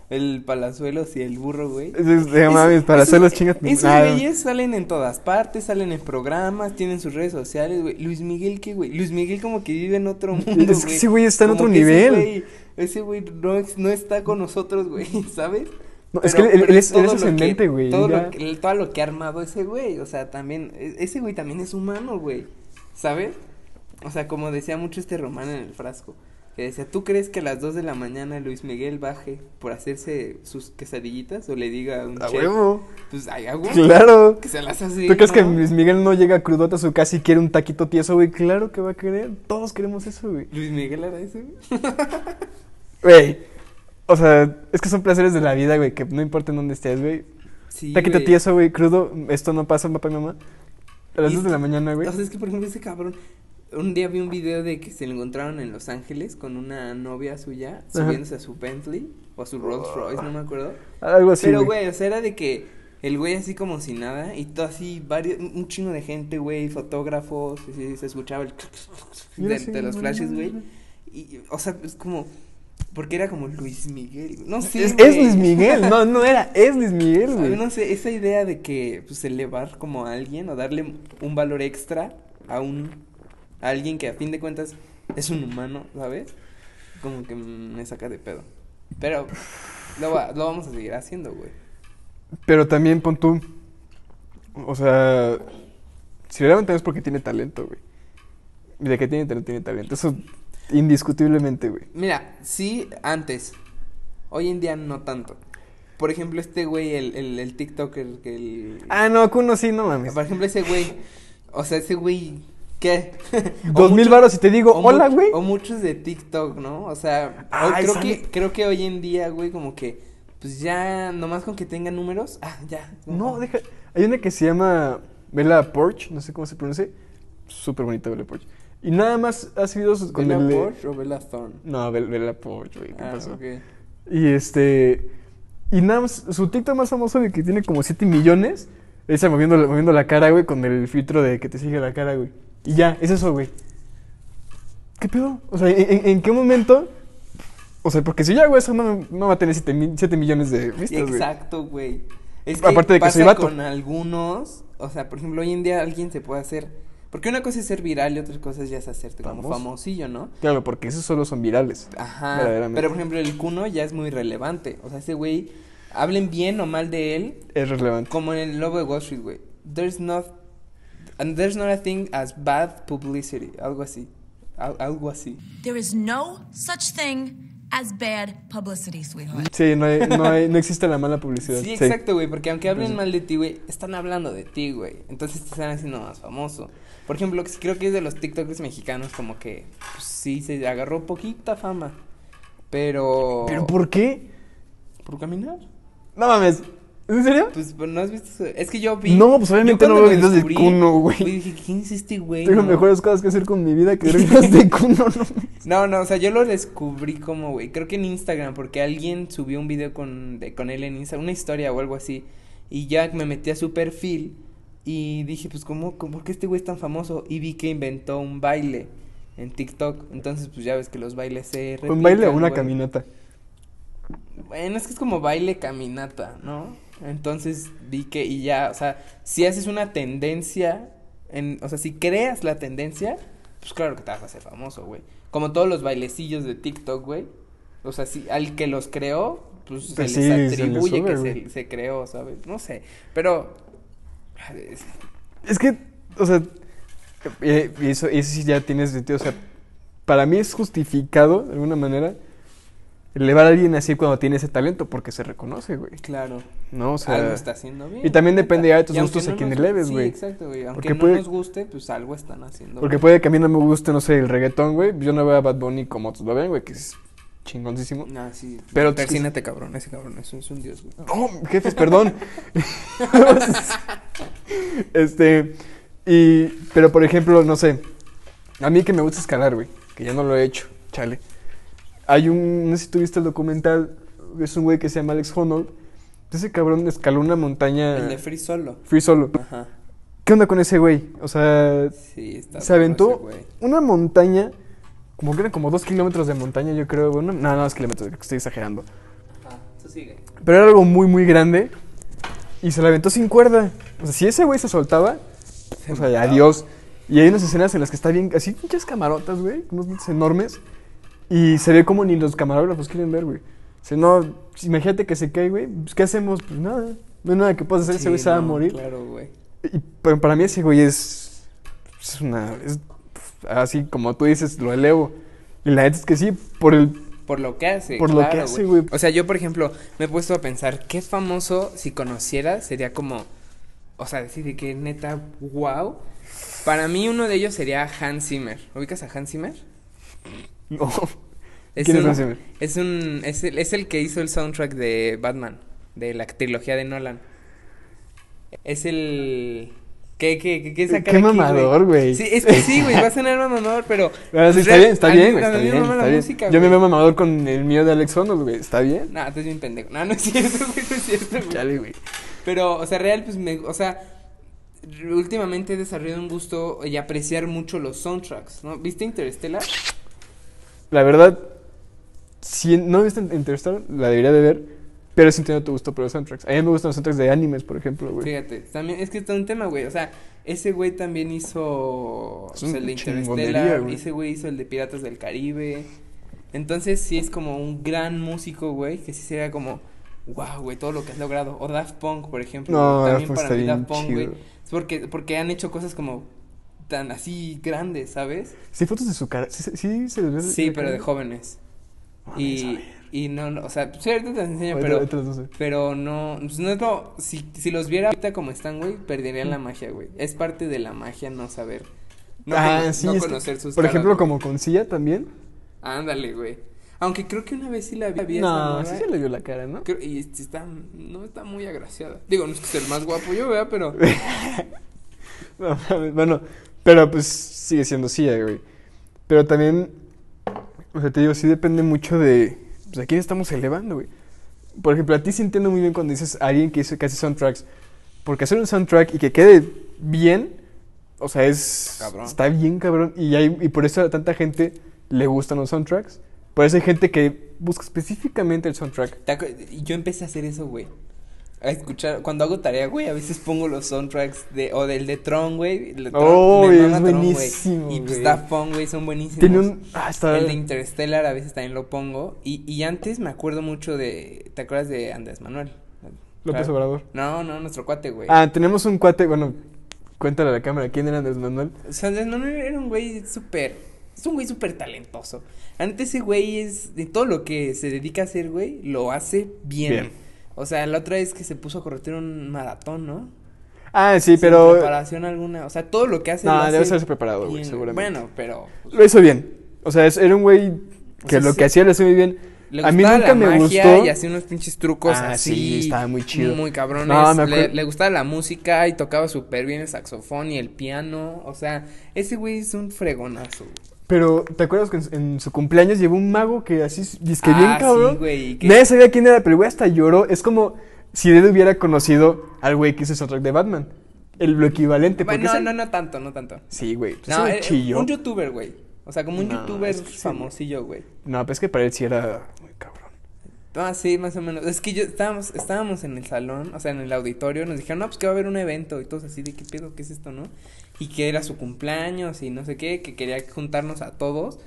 el Palazuelos y el burro, güey. Mames, Palazuelos, chingas. Esos güeyes salen en todas partes, salen en programas, tienen sus redes sociales, güey. Luis Miguel, ¿qué, güey? Luis Miguel como que vive en otro mundo, güey. Es que ese güey está en otro nivel. Ese güey no está con nosotros, güey, ¿sabes? No, es que él es ascendente, güey. Todo lo que ha armado ese güey, o sea, también, ese güey también es humano, güey, ¿sabes? O sea, como decía mucho este Román en el frasco, que decía, ¿tú crees que a las 2 de la mañana Luis Miguel baje por hacerse sus quesadillitas o le diga a un chef? Huevo. Pues, ay, a huevo. Claro. Que se las hace. ¿Tú crees que Luis Miguel no llega crudota a su casa y quiere un taquito tieso, güey? Claro que va a querer. Todos queremos eso, güey. ¿Luis Miguel hará eso? Güey, o sea, es que son placeres de la vida, güey, que no importa en dónde estés, güey. Sí, taquito tieso, güey, crudo, esto no pasa, papá y mamá. A las 2 de la mañana, güey. O sea, es que, por ejemplo, ese cabrón, un día vi un video de que se lo encontraron en Los Ángeles con una novia suya, subiéndose a su Bentley o a su Rolls Royce, no me acuerdo. Algo así, pero, güey, o sea, era de que el güey así como si nada y todo así, un chingo de gente, güey, fotógrafos, y se escuchaba el de los flashes, güey. Y, o sea, es como, porque era como Luis Miguel, no sé, es Luis Miguel, no era, es Luis Miguel, güey. No sé, esa idea de que, pues, elevar como a alguien o darle un valor extra a alguien que a fin de cuentas es un humano, ¿sabes? Como que me saca de pedo. Pero lo vamos a seguir haciendo, güey. Pero también pon tú, o sea, si realmente es porque tiene talento, güey. Y de que tiene talento, eso indiscutiblemente, güey. Mira, sí, antes, hoy en día no tanto. Por ejemplo, este güey, el TikToker, Ah, no, Kuno sí, no mames. Por ejemplo, ese güey, o sea, ese güey, ¿qué? 2,000 varos y te digo, hola, güey. O muchos de TikTok, ¿no? O sea, creo que hoy en día, güey, como que, pues ya, nomás con que tenga números, ya. No, deja, hay una que se llama Bella Poarch, no sé cómo se pronuncia, súper bonita Bella Poarch. Y nada más ha sido con ¿Bella Poarch o Bella Thorne? No, Bella Poarch, güey, ¿qué pasó? Okay. Y nada más, su TikTok más famoso de que tiene como 7 millones, esa moviendo la cara, güey, con el filtro de que te sigue la cara, güey. Y ya, es eso, güey. ¿Qué pedo? O sea, ¿en qué momento? O sea, porque si yo hago eso, no va a tener 7 millones de vistas, güey. Exacto, güey. Es que aparte de que pasa soy vato. Con algunos, o sea, por ejemplo, hoy en día alguien se puede hacer, porque una cosa es ser viral y otra cosa es ya es hacerte como famosillo, ¿no? Claro, porque esos solo son virales. Ajá, pero por ejemplo el Kuno ya es muy relevante, o sea, ese güey, hablen bien o mal de él. Es relevante. Como en el Lobo de Wall Street, güey. There's not a thing as bad publicity, algo así. There is no such thing as bad publicity, sweetheart. Sí, no existe la mala publicidad. Sí, exacto, güey, porque aunque hablen mal de ti, güey, están hablando de ti, güey. Entonces te están haciendo más famoso. Por ejemplo, creo que es de los TikTokers mexicanos como que, pues, sí, se agarró poquita fama. Pero... ¿Pero por qué? Por caminar. No mames. ¿En serio? Pues, ¿no has visto eso? Es que yo vi... No, pues obviamente no veo videos de Kuno, güey. Dije, ¿quién es este güey? Tengo mejores cosas que hacer con mi vida que ver videos de Kuno, no. O sea, yo lo descubrí como, güey, creo que en Instagram, porque alguien subió un video con él en Instagram, una historia o algo así, y ya me metí a su perfil y dije, pues, ¿por qué este güey es tan famoso? Y vi que inventó un baile en TikTok, entonces, pues, ya ves que los bailes se replican. ¿Un baile o una caminata? Bueno, es que es como baile caminata, ¿no? Entonces vi que, y ya, o sea, si haces una tendencia, o sea, si creas la tendencia, pues claro que te vas a hacer famoso, güey. Como todos los bailecillos de TikTok, güey. O sea, si al que los creó, pues se sí, les atribuye se les sube, que se creó, ¿sabes? No sé, pero... Es que, o sea, y eso sí ya tiene sentido, o sea, para mí es justificado, de alguna manera, elevar a alguien así cuando tiene ese talento, porque se reconoce, güey. Claro. No, o sea... Algo está haciendo bien. Y también depende de tus gustos a quien eleves, güey. Sí, exacto, güey. Aunque no nos guste, pues algo están haciendo. Porque puede que a mí no me guste, no sé, el reggaetón, güey. Yo no veo a Bad Bunny como otros lo ven, güey, que es chingoncísimo. Ah, sí. Pero persínate, cabrón, ese cabrón, eso es un dios, güey. No, jefes, perdón. Pero por ejemplo, no sé, a mí que me gusta escalar, güey, que ya no lo he hecho, chale. No sé si tú viste el documental, es un güey que se llama Alex Honnold. Ese cabrón escaló una montaña. El de Free Solo. Free Solo. Ajá. ¿Qué onda con ese güey? O sea, sí, se aventó una montaña, como que eran como 2 kilómetros de montaña, yo creo. No, 2 kilómetros, estoy exagerando. Tú sigue. Pero era algo muy, muy grande. Y se la aventó sin cuerda. O sea, si ese güey se soltaba, o sea, adiós. Y hay unas escenas en las que está bien, así muchas camarotas, güey, unos lentes enormes. Y se ve como ni los camarógrafos quieren ver, güey. O sea, no, imagínate que se cae, güey, pues ¿qué hacemos? Pues nada, no hay nada que puedas hacer, ese güey se va a morir. Claro, güey. Y para mí ese güey es así como tú dices, lo elevo. Y la neta es que sí, por lo que hace. Por lo que hace, güey. O sea, yo, por ejemplo, me he puesto a pensar, ¿qué famoso, si conociera, sería como, o sea, decir de que neta, wow? Para mí uno de ellos sería Hans Zimmer. ¿Ubicas a Hans Zimmer? No. ¿Quién es Hans Zimmer? Es el que hizo el soundtrack de Batman, de la trilogía de Nolan. Es el... ¿Qué sacar Qué mamador, güey. Sí, es que sí, güey, va a sonar mamador, pero... Sí, está bien, güey, está bien. Música, yo me veo mamador con el mío de Alex Honnold, güey, está bien. Nah, estás bien pendejo. No es cierto, güey, no es cierto, güey. Chale, güey. Pero, o sea, real, pues, o sea, últimamente he desarrollado un gusto y apreciar mucho los soundtracks, ¿no? ¿Viste Interstellar? La verdad, si no viste Interstellar, la debería de ver. Pero sí entiendo tu gusto por los soundtracks. A mí me gustan los soundtracks de animes, por ejemplo, güey. Fíjate, también es que está un tema, güey. O sea, ese güey también hizo el de Interstellar. Ese güey hizo el de Piratas del Caribe. Entonces sí es como un gran músico, güey. Que sí sería como, wow, güey, todo lo que has logrado. O Daft Punk, por ejemplo. No, también para mí Daft Punk, güey. Es porque han hecho cosas como tan así grandes, ¿sabes? Sí, fotos de su cara. Sí, se les ve. Sí, pero de jóvenes. Y no, o sea, sí, ahorita te las enseño, pero no, pues no es como, si los viera ahorita como están, güey, perderían la magia, güey. Es parte de la magia no saber, no conocer sus por caras, ejemplo, güey. como con Sia también. Ándale, güey. Aunque creo que una vez sí la vi. No, sí se le vio la cara, ¿no? Y no está muy agraciada. Digo, no es que sea el más guapo yo, vea, pero. No, bueno, pero pues sigue siendo Sia, güey. Pero también, o sea, te digo, sí depende mucho de, pues, a quién estamos elevando, güey. Por ejemplo, a ti sí entiendo muy bien cuando dices a alguien que hace soundtracks. Porque hacer un soundtrack y que quede bien, o sea, está bien cabrón. Y por eso a tanta gente le gustan los soundtracks. Por eso hay gente que busca específicamente el soundtrack. Yo empecé a hacer eso, güey. A escuchar, cuando hago tarea, güey, a veces pongo los soundtracks del de Tron, güey. Es buenísimo, güey. Y pues Daft Punk, güey, son buenísimos. Tiene el de Interstellar a veces también lo pongo. Y antes me acuerdo mucho de, ¿te acuerdas de Andrés Manuel? López Obrador. No, nuestro cuate, güey. Tenemos un cuate, bueno, cuéntale a la cámara, ¿quién era Andrés Manuel? O sea, Andrés Manuel era un güey es un güey súper talentoso. Antes ese güey de todo lo que se dedica a hacer, güey, lo hace bien. O sea, la otra vez que se puso a correr un maratón, ¿no? Sí, pero... Sin preparación alguna, o sea, todo lo que hace... No, debe ser preparado, güey, seguramente. Bueno, pero... Pues, lo hizo bien. O sea, era un güey que lo que hacía lo hacía muy bien. A mí nunca me gustó. Y hacía unos pinches trucos así. Sí, estaba muy chido. Muy cabrones. No, le gustaba la música y tocaba súper bien el saxofón y el piano. O sea, ese güey es un fregonazo. Pero, ¿te acuerdas que en su cumpleaños llevó un mago que así, disque bien cabrón? Sí, güey. Nadie sabía quién era, pero el güey hasta lloró. Es como si él hubiera conocido al güey que hizo el soundtrack de Batman. Lo equivalente. Bueno, no tanto. Sí, güey. No, un youtuber, güey. O sea, como un youtuber famosillo, güey. No, pero es que para él sí era muy cabrón. Sí, más o menos. Es que estábamos en el salón, o sea, en el auditorio. Nos dijeron, no, pues que va a haber un evento. Y todos así de, ¿qué pedo? ¿Qué es esto, no? Y que era su cumpleaños y no sé qué, que quería juntarnos a todos.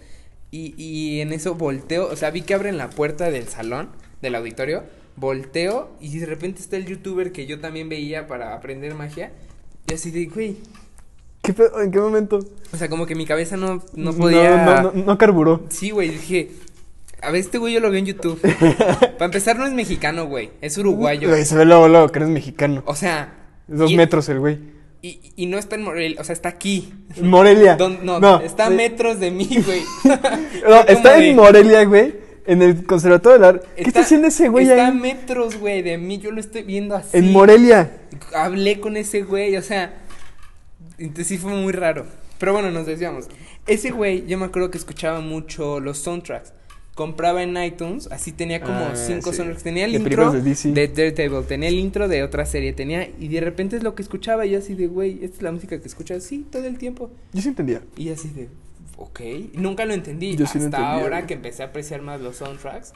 Y en eso volteo, o sea, vi que abren la puerta del salón, del auditorio. Volteo y de repente está el youtuber que yo también veía para aprender magia. Y así de, güey, ¿qué pedo? ¿En qué momento? O sea, como que mi cabeza no podía... No carburó. Sí, güey, dije... A ver, este güey yo lo vi en YouTube. Para empezar, no es mexicano, güey. Es uruguayo. Güey, se ve luego que eres mexicano. O sea... 2 metros el güey. Y no está en Morelia, o sea, está aquí. En Morelia. Está a metros de mí, güey. No, está en Morelia, güey. En el Conservatorio del Arte. ¿Qué está haciendo ese güey ahí? Está a metros, güey, de mí. Yo lo estoy viendo así. En Morelia. Hablé con ese güey, o sea... Entonces sí fue muy raro. Pero bueno, nos decíamos. Ese güey, yo me acuerdo que escuchaba mucho los soundtracks. Compraba en iTunes, así tenía como 5 soundtracks. Tenía el intro de Daredevil, tenía el intro de otra serie, y de repente es lo que escuchaba, y yo así de, güey, esta es la música que escuchas, sí, todo el tiempo. Yo sí entendía. Y así de, ok, nunca lo entendí. Yo sí hasta lo entendía, ahora güey. que empecé a apreciar más los soundtracks,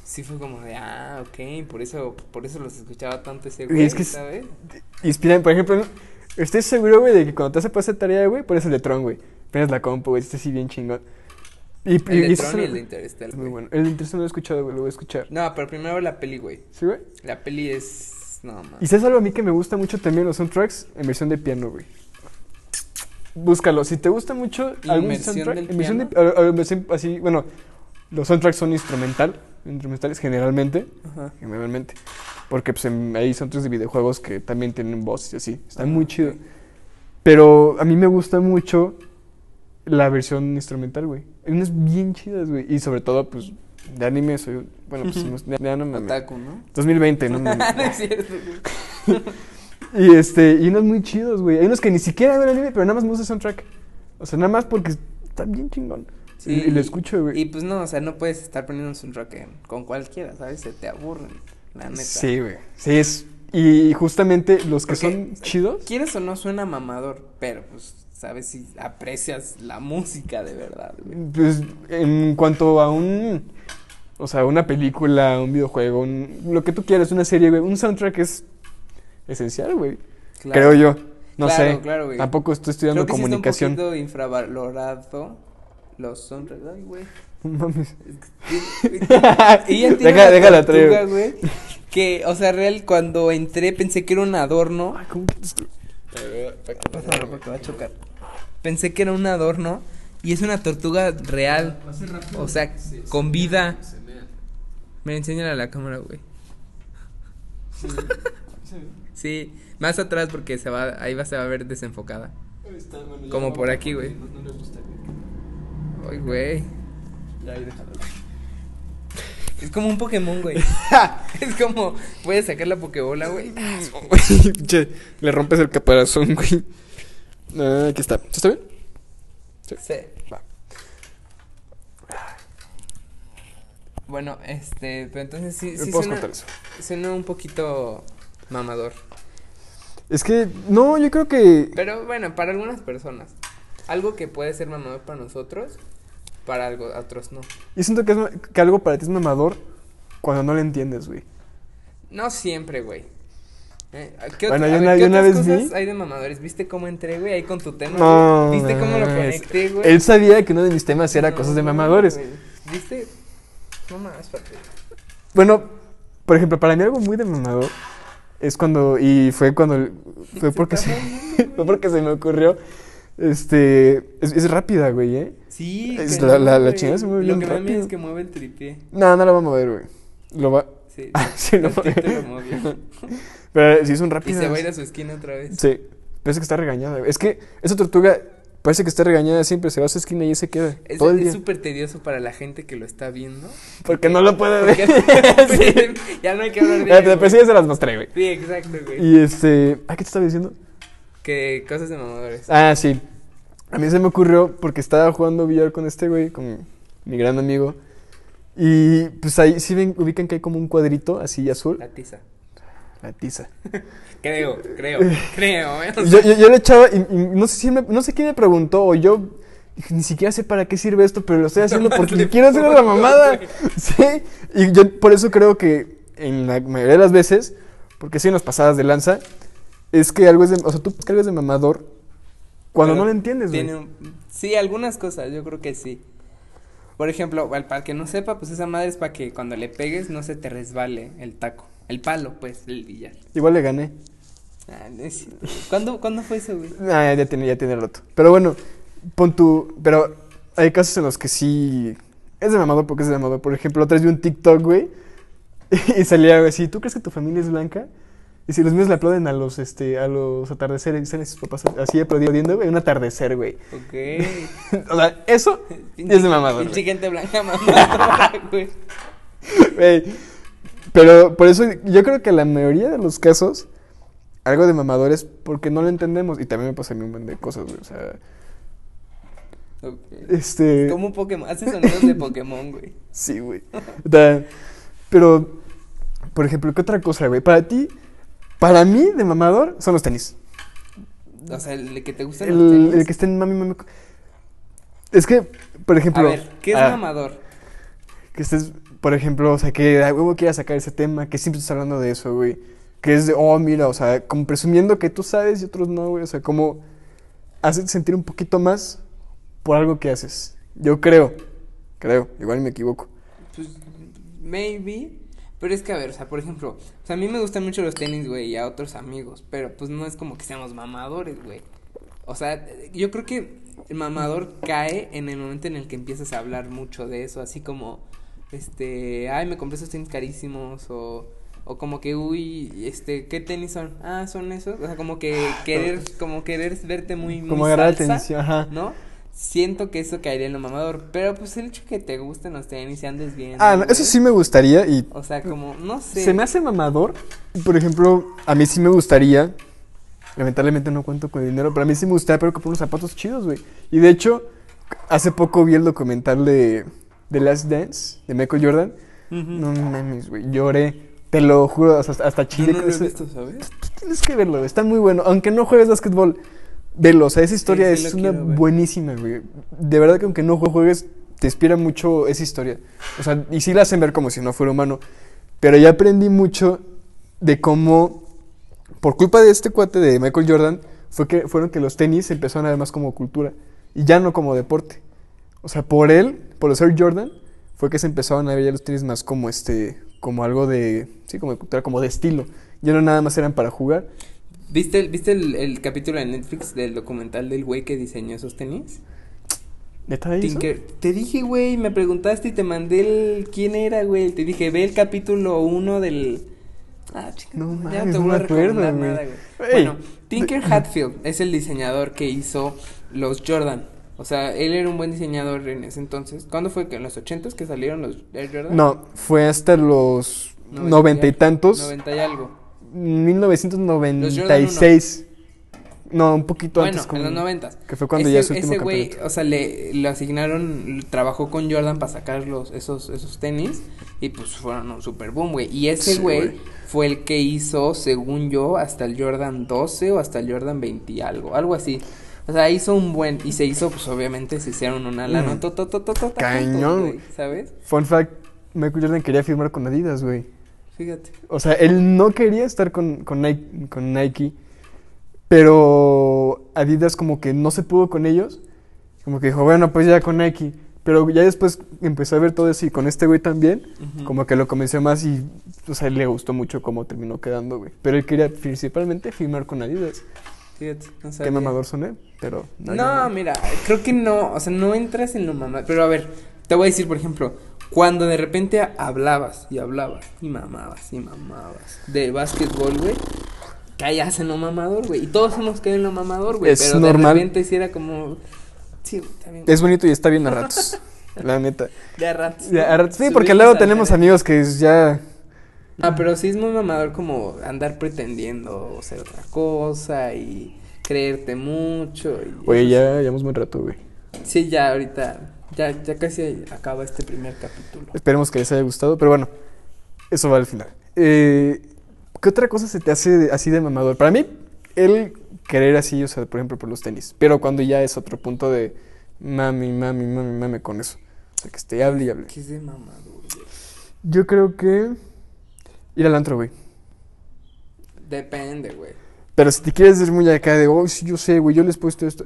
sí fue como de, ok, por eso los escuchaba tanto ese Güey, güey, es que ¿sabes? inspiran, por ejemplo, estoy seguro, güey, de que cuando te hace pasar tarea, güey, pones el de Tron, güey. Pones la compu, güey, este sí bien chingón. El de eso Tron y el de Interstellar, es muy güey. bueno. El de Interstellar no lo he escuchado, güey, lo voy a escuchar. No, pero primero la peli, güey. ¿Sí, güey? La peli es... No, man. Y sabes algo a mí que me gusta mucho también, los soundtracks en versión de piano, güey. Búscalo, si te gusta mucho algún ¿Inmersión soundtrack, del en versión de, piano? versión así, bueno, los soundtracks son instrumentales generalmente, Ajá. porque pues hay soundtracks de videojuegos que también tienen voz y así, está muy chido. Pero a mí me gusta mucho la versión instrumental, güey. Hay unas bien chidas, güey, y sobre todo, pues, de anime soy, bueno, pues, ya no mames. Otaku, ¿no? 2020, no mames. No es cierto, güey. Y unos muy chidos, güey. Hay unos que ni siquiera ven anime, pero nada más me gusta el soundtrack. O sea, nada más porque está bien chingón. Sí, y lo escucho, güey. Y pues no, o sea, no puedes estar poniendo un soundtrack con cualquiera, ¿sabes? Se te aburren, la neta. Sí, güey. Sí, y justamente los que Porque, son chidos. Quieres o no, suena mamador, pero pues, ¿sabes? Si aprecias la música de verdad, güey. Pues en cuanto a o sea, una película, un videojuego, lo que tú quieras, una serie, güey. Un soundtrack es esencial, güey. Claro. Creo yo. No Claro, sé. Claro, güey. Tampoco estoy estudiando Creo que comunicación. Sí está un poquito infravalorado los soundtracks, ay, güey. No mames. Ella tiene Deja una la traigo. tortuga, güey, que, o sea, real, cuando entré pensé que era un adorno. Ay, ¿cómo Pásalo porque va a chocar. Pensé que era un adorno y es una tortuga real. O sea, con vida. Me enseñan a la cámara, güey. Sí, más atrás porque se va a ver desenfocada. Como por aquí, güey. No les gusta, Ay, güey. Ya, ahí déjalo. Es como un Pokémon, güey. Es como, puedes sacar la Pokébola, güey. Che, le rompes el caparazón, güey. Aquí está. ¿Está bien? Sí. Va. Bueno, pero entonces sí Puedo cortar eso. suena un poquito mamador. Es que, no, yo creo que. Pero bueno, para algunas personas. Algo que puede ser mamador para nosotros, para otros no. Yo siento que algo para ti es mamador cuando no lo entiendes, güey. No siempre, güey. ¿Qué Bueno, otra- yo a ver, una ¿qué vez otras cosas vi- hay de mamadores? ¿Viste cómo entré, güey? Ahí con tu tema. No, güey? ¿Viste cómo lo mames. conecté, güey? Él sabía que uno de mis temas era cosas de mamadores. güey. ¿Viste? No más, papi. Bueno, por ejemplo, para mí algo muy de mamador es cuando. Y fue cuando. Fue porque fue porque se me ocurrió. Es rápida, güey, ¿eh? Sí, Es que la güey. chingada se mueve Lo bien que me da miedo rápido. es que mueve el tripié. No, no lo va a mover, güey. Lo va. Sí, Sí, lo tantito mueve. lo movió. Pero sí son Y rápidas. se va a ir a su esquina otra vez. Sí, parece que está regañada, güey. Es que esa tortuga parece que está regañada siempre. Se va a su esquina y ahí se queda. Todo el Es día. súper tedioso para la gente que lo está viendo. Porque no lo puede ver. Porque ya no hay que hablar de ello, Pues sí, ya se las mostré, güey. Sí, exacto, güey. Y ¿qué te estaba diciendo? Que cosas de mamadores. Ah, sí. A mí se me ocurrió porque estaba jugando billar con este güey, con mi gran amigo. Y pues ahí sí ubican que hay como un cuadrito así azul. La tiza. La tiza. Creo. Yo le echaba y no sé no sé quién me preguntó o yo dije, ni siquiera sé para qué sirve esto, pero lo estoy haciendo porque le quiero hacer la pongo, mamada. güey. Sí, y yo por eso creo que en la mayoría de las veces, porque sí en las pasadas de lanza, es que algo o sea, tú cargas de mamador cuando Pero no lo entiendes, güey. Sí, algunas cosas, yo creo que sí. Por ejemplo, para el que no sepa, pues esa madre es para que cuando le pegues no se te resbale el taco. El palo, pues, el billar. Igual le gané. No es cierto. ¿Cuándo fue eso, güey? Ah, ya tiene rato. Pero bueno, pero hay casos en los que sí es de mamador porque es de mamador. Por ejemplo, otra vez vi un TikTok, güey, y salía algo así, ¿tú crees que tu familia es blanca? Y si los míos le aplauden a los atardeceres, y salen sus papás así aplaudiendo, güey, un atardecer, güey. Ok. O sea, eso es de mamador, Pinche güey. gente blanca mamadora, güey. Güey. Pero por eso yo creo que la mayoría de los casos, algo de mamadores, porque no lo entendemos. Y también me pasa a mí un montón de cosas, güey, o sea. Okay. Como un Pokémon, hace sonidos de Pokémon, güey. Sí, güey. Pero, por ejemplo, ¿qué otra cosa, güey? Para mí, de mamador, son los tenis. O sea, el que te gusta los tenis. El que esté en mami. Es que, por ejemplo. A ver, ¿qué es mamador? Que estés. por ejemplo, o sea, que a huevo quieras sacar ese tema, que siempre estás hablando de eso, güey. Que es de, oh, mira, o sea, como presumiendo que tú sabes y otros no, güey. O sea, como hacerte sentir un poquito más por algo que haces. Yo creo, igual me equivoco. Pues, maybe, pero es que a ver, o sea, por ejemplo, o sea, a mí me gustan mucho los tenis, güey, y a otros amigos, pero pues no es como que seamos mamadores, güey. O sea, yo creo que el mamador cae en el momento en el que empiezas a hablar mucho de eso, así como, ay, me compré esos tenis carísimos, o como que, uy, ¿qué tenis son? Ah, son esos, o sea, como que querer verte muy como agarrar salsa, atención, ajá. ¿no? Siento que eso caería en lo mamador, pero pues el hecho que te gusten los tenis y andes bien. Ah, no, eso sí me gustaría y... O sea, como, no sé. Se me hace mamador, por ejemplo, a mí sí me gustaría, lamentablemente no cuento con dinero, pero a mí sí me gustaría, pero comprar unos zapatos chidos, güey. Y de hecho, hace poco vi el documental de The Last Dance, de Michael Jordan. No mames, güey, lloré. Te lo juro, hasta chile. No lo he visto, ¿sabes? Tienes que verlo, está muy bueno. Aunque no juegues básquetbol, velo. O sea, esa historia sí es una quiero ver. buenísima, güey. De verdad que aunque no juegues, te inspira mucho esa historia. O sea, y sí la hacen ver como si no fuera humano. Pero ya aprendí mucho de cómo, por culpa de este cuate de Michael Jordan, fueron que los tenis se empezaron a ver más como cultura. Y ya no como deporte. O sea, por él, por ser Jordan, fue que se empezaron a ver ya los tenis más como como algo de, sí, como de cultura, como de estilo. Ya no nada más eran para jugar. ¿Viste el capítulo de Netflix del documental del güey que diseñó esos tenis? ¿Neta de eso? Te dije, güey, me preguntaste y te mandé quién era, güey. Te dije, ve el capítulo 1 del... Ah, chica, No ya mames, te no voy a me acuerdo, recomendar güey. nada, güey. Ey. Bueno, Tinker Hatfield es el diseñador que hizo los Jordan. O sea, él era un buen diseñador en ese entonces. ¿Cuándo fue que en los 80s que salieron los Air Jordan? No, fue hasta los 90 y tantos. 90 y algo. 1996. No, un poquito Bueno, antes. Como, en los 90s. Que fue cuando ya su último ese güey, campeonato. o sea, le asignaron, trabajó con Jordan para sacar esos tenis y pues fueron un super boom, güey. Y ese Sí, güey fue el que hizo, según yo, hasta el Jordan 12 o hasta el Jordan 20 y algo así. O sea, hizo un buen, y se hizo, pues obviamente se hicieron una lana, Cañón. güey, ¿sabes? Fun fact, Michael Jordan quería firmar con Adidas, güey. Fíjate. O sea, él no quería estar con Nike, pero Adidas como que no se pudo con ellos. Como que dijo, bueno, pues ya con Nike. Pero ya después empezó a ver todo eso y con este güey también, como que lo convenció más y, o sea, le gustó mucho cómo terminó quedando, güey. Pero él quería principalmente firmar con Adidas. Fíjate, no sabía. Qué mamador soné, pero... No, mira, creo que no, o sea, no entras en lo mamador. Pero a ver, te voy a decir, por ejemplo, cuando de repente hablabas y mamabas de básquetbol, güey, caías en lo mamador, güey. Y todos hemos caído en lo mamador, güey. Es pero normal. de repente sí era como... Sí, está bien. Es bonito y está bien a ratos, la neta. De a ratos. Sí, ¿no? porque Subirles luego al tenemos tren. amigos que ya... Ah, pero sí es muy mamador como andar pretendiendo ser otra cosa y creerte mucho. Y Oye, eso ya llevamos buen rato, güey. sí, ya ahorita, ya casi acaba este primer capítulo. Esperemos que les haya gustado, pero bueno, eso va al final. ¿Qué otra cosa se te hace así de mamador? Para mí, el querer así, o sea, por ejemplo, por los tenis. Pero cuando ya es otro punto de mami con eso. O sea, que hable y hable. ¿Qué es de mamador, güey? Yo creo que ir al antro, güey. Depende, güey. Pero si te quieres decir muy acá de, oh, sí, yo sé, güey, yo les he puesto esto.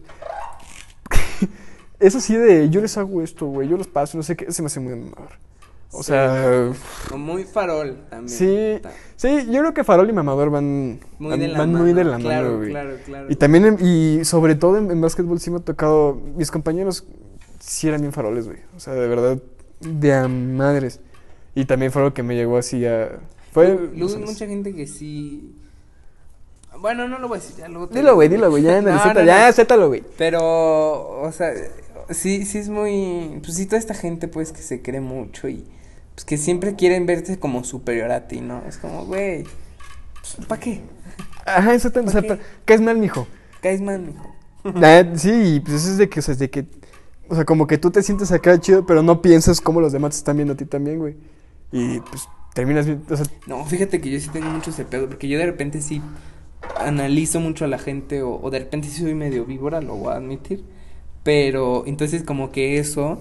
Eso sí de, yo les hago esto, güey, yo los paso, no sé qué, se me hace muy mamador. O Sí, sea... o muy farol también. Sí, sí, yo creo que farol y mamador van Muy de la van mano. muy de la Claro, mano, güey. claro. Y también, y sobre todo en básquetbol sí me ha tocado, mis compañeros sí eran bien faroles, güey. O sea, de verdad, de a madres. Y también fue algo que me llegó así a... Luego hay mucha gente que sí... Bueno, no lo voy a decir, ya luego te Dilo, güey, ya, No, ya, no. sétalo, güey. Pero, o sea, sí es muy... Pues sí, toda esta gente, pues, que se cree mucho y... Pues que siempre quieren verte como superior a ti, ¿no? Es como, güey, pues, ¿para qué? Ajá, exactamente, o sea, ¿Para qué? caes mal, mijo. Caes mal, mijo. Sí, pues eso es de que, o sea, es de que... O sea, como que tú te sientes acá chido, pero no piensas cómo los demás te están viendo a ti también, güey. Y, pues, terminas bien, o sea... No, fíjate que yo sí tengo mucho ese pedo, porque yo de repente sí analizo mucho a la gente, o de repente sí soy medio víbora, lo voy a admitir. Pero, entonces como que eso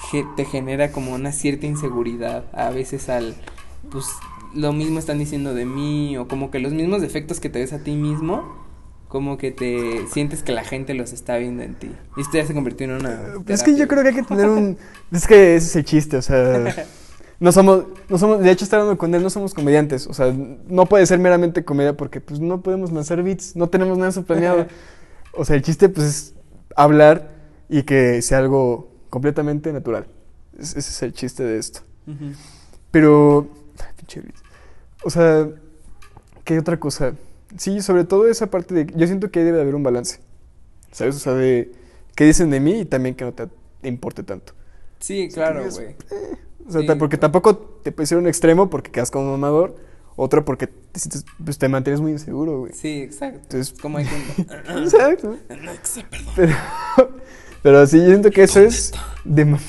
te genera como una cierta inseguridad. A veces pues lo mismo están diciendo de mí, o como que los mismos defectos que te ves a ti mismo, como que te sientes que la gente los está viendo en ti. Y esto ya se convirtió en una terapia. Es que yo creo que hay que tener es que ese es el chiste, o sea... No somos, de hecho, estaba hablando con él, no somos comediantes, o sea, no puede ser meramente comedia porque, pues, no podemos lanzar beats, no tenemos nada de eso planeado. O sea, el chiste, pues, es hablar y que sea algo completamente natural. Ese es el chiste de esto. Uh-huh. Pero, pinche beats. O sea, ¿qué otra cosa? Sí, sobre todo esa parte de, yo siento que ahí debe de haber un balance, ¿sabes? O sea, de qué dicen de mí y también que no te importe tanto. Sí, claro, güey. O sea, Sí, porque tampoco te puede ser un extremo porque quedas como mamador, otro porque pues, te mantienes muy inseguro, güey. Sí, exacto. Entonces, como hay que... Exacto. Sí, perdón. Pero sí, yo siento que eso es de No,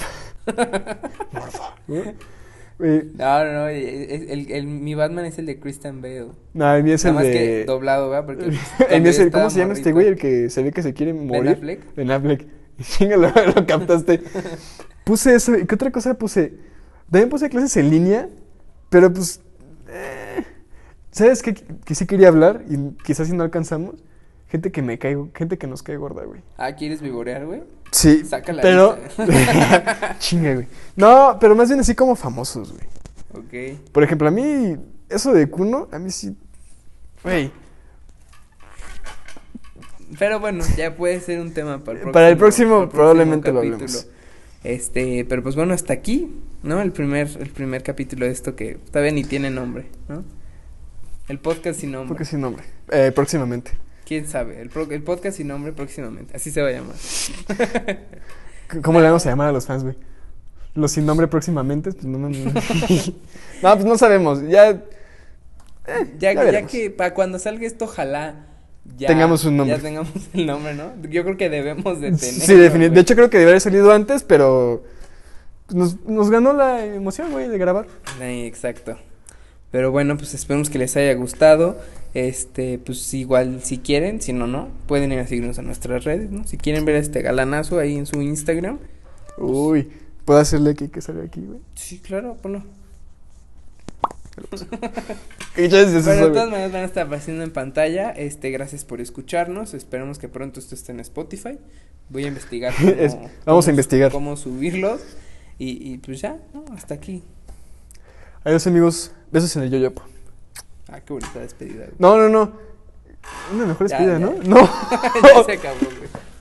mi Batman es el de Christian Bale. No, el mío es el Nada más de... que doblado, ¿verdad? Porque el mío es el... ¿Cómo estaba se llama este morrito. güey? El que se ve que se quiere morir. Ben Affleck. Ben Affleck. Y chinga, lo captaste. Puse eso. ¿Y qué otra cosa puse? También puse clases en línea, pero pues... ¿Sabes qué? Que sí quería hablar y quizás si no alcanzamos. Gente que nos cae gorda, güey. Ah, ¿quieres vivorear, güey? Sí, Saca la pero... lista. Chinga, güey. No, pero más bien así como famosos, güey. Ok. Por ejemplo, a mí, eso de Kuno, a mí sí... Güey, Pero bueno, ya puede ser un tema para el próximo para el probablemente lo capítulo. hablemos. Pero pues bueno, hasta aquí, ¿no? El primer capítulo de esto que todavía ni tiene nombre, ¿no? El podcast sin nombre. Porque sin nombre. Próximamente. ¿Quién sabe? El podcast sin nombre próximamente. Así se va a llamar. ¿Cómo le vamos a llamar a los fans, güey? Los sin nombre próximamente, pues no. No, pues no sabemos. Ya Ya que para cuando salga esto, ojalá ya tengamos un nombre. Ya tengamos el nombre, ¿no? Yo creo que debemos de tener. Sí, definitivamente. De hecho, creo que debería haber salido antes, pero nos ganó la emoción, güey, de grabar. Ay, exacto. Pero bueno, pues esperemos que les haya gustado. Pues igual si quieren, si no, pueden ir a seguirnos a nuestras redes, ¿no? Si quieren ver a este galanazo ahí en su Instagram. Uy, ¿puedo hacerle que salga aquí, güey? Sí, claro, ponlo. Y ya es eso, Bueno, de güey. todas maneras van a estar apareciendo en pantalla. Gracias por escucharnos. Esperemos que pronto esto esté en Spotify. Voy a investigar Vamos a investigar. cómo subirlos. Y pues ya, ¿no? Hasta aquí. Adiós, amigos. Besos en el yoyopo. Ah, qué bonita despedida, güey. No. Una mejor Ya, despedida, ya. ¿no? No. Ya se acabó, güey.